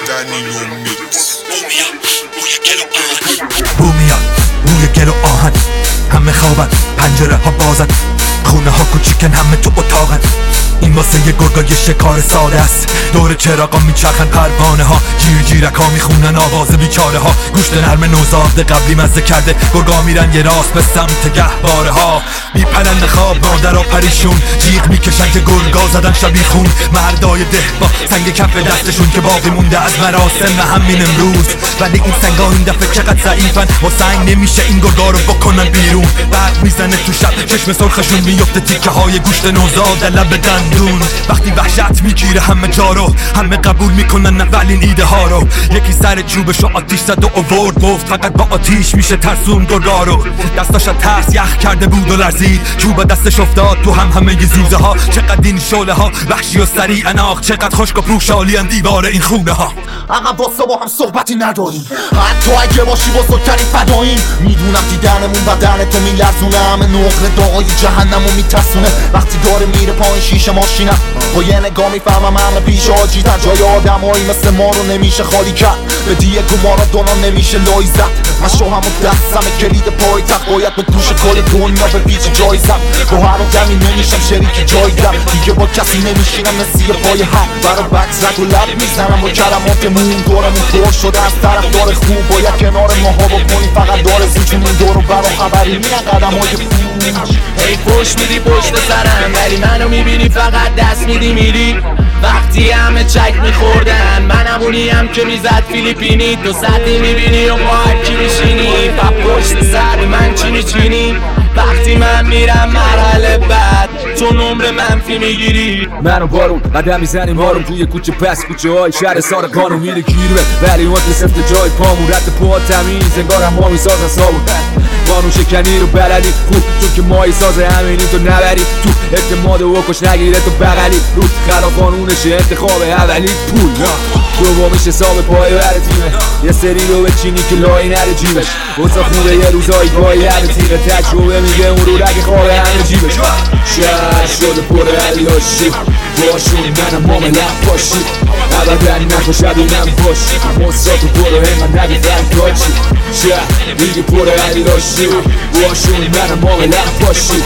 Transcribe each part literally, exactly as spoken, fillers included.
بومیان روی گل و آهن، همه خوابن پنجره ها بازن، خونه ها کوچیکن همه تو اتاقن. این واسه یه گرگای شکار ساده است، دور چراغا میچرخن پروانه ها، جیر جیرک ها میخونن آواز بیچاره ها. گوشت نرم نوزاد قبلی مزه کرده، گرگا میرن یه راست به سمت گهواره ها. میپرن خواب مادرها پریشون، جیغ میکشن که گرگا زدن شبیخون. مردای ده با سنگ کف دستشون که باقی مونده از مراسم همین امروز. ولی این سنگا این دفعه چقدر ضعیفن، با سنگ نمیشه این گرگا رو بکنن بیرون. برق میزنه تو شب، چشم سرخشون میفته تیکه های گوشت نوزاد لب دندون. وقتی وحشت میگیره همه جا رو، همه قبول میکنن اولین ایده ها رو. یکی سر چوبشو آتیش زد و آورد، گفت فقط با آتیش میشه ترسون گرگا رو. دستاش ترس یخ کرده بود و لرزید، چوب دستش افتاد تو هم همه ی زوزه ها. چقدر این شعله ها وحشی و سریع اناخ، چقدر خشک و پروشالی ان دیوار این خونه ها. عقب واسه با هم صحبتی نداریم، حتی اگه باشی بزرگترین فداییم. میدونم دیدنمون بدن تو میلرزونه، همه نقره دعای جهنمو میترسونه. وقتی داره میره پایین شیشه ماشینم، با یه نگاه میفهمم همه پیش آجیدن. جای آدمایی مثل ما رو نمیشه خالی کرد، به دیگه گمارا دونا نمیشه لای زد. من شوهم و دستم کلید پای تخت، باید به گوش کل دنیا به پیچ جایزم. با هر آدمی نمیشم شریک جایدم، دیگه با کسی نمیشینم نسیه پای حق. برا بکس رد و لب میزنم با کلماتمون، دورمون پر شده از طرف دار خوب. باید کنار ماها بکنی فقط دار زیچون، این دورو برا خبری میرن قدم های پوچ. هی پشت میدی پشت سرم، ولی منو میبینی فقط دست میدی میری. وقتی همه چک میخوردن، منم اونیم که میزد فیلیپینی. تو سطحی میبینی و محکی میشینی، و پشت سر من چی میچینی. وقتی من میرم مرحله بعد، تو نمره منفی میگیری. منو بارون قدم میزنیم آروم توی کوچه پس کوچه های شهر سار قانون میره گیروه. ولی اون سفت جای پامون، رد پا تمیز انگارم ما میسازن صابون. قانون شکنی رو بلدی خوب، چون که مایی سازه همینی تو نبری تو. اعتماد و کش نگیره تو بغلی، روز خلاف قانونشه انتخاب اولی پول. دومیش حساب پای بر تیمه، یه سری رو بچینی که لای نره جیبش. بوسا خونه یه روزایی پای هر تیمه، تجربه میگه اون رو رگ خواب همه جیبش. شهر شده پر علاشی، باشون منم ماملم باشی. ابدا نکن شبینم باشی، مصراتو برو هم من نگی فرکاچی. شهر دیگه پر علاشی، باشون منم ماملم باشی.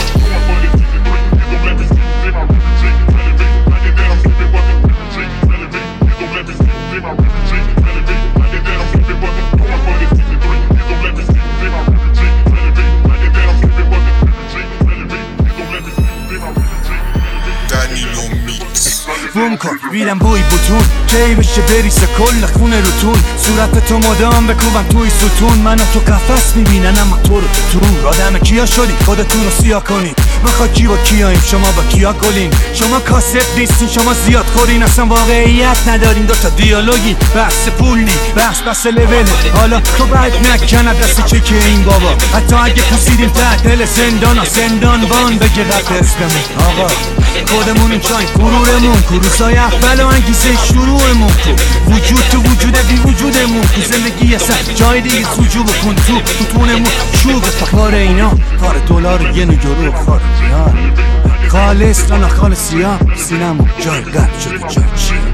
بوم کن بیرم بوی بوتون، کی بشه بریسه کل خونه روتون. صورت تو مدام بکوبم توی ستون، منو تو قفس میبینن اما تو رو تو. آدم کیا شدی خودتون رو سیاه کنین، بخواد کی با کیاییم شما با کیا گلین. شما کاست نیستین شما زیاد خورین، اصلا واقعیت ندارین. دوتا دیالوگی بحث پولی بحث بحث لوله. حالا تو بعد نکنه دست چکه این بابا، حتی اگه پوسیدیم تحت دل زندان ها زندان بان بگه رب اسممون. آقا خودمون چای غرورمون، کروسای اول و انگیزه شروعمون. تو وجود تو وجود بی وجودمون، تو زندگی اصلا جای دیگه سوجو بکن. تو تو تونمون شوق کار اینا، کار دلار یه نگرو خار خالص نه خالص سیاه. سینمون جای قلب شده جای چی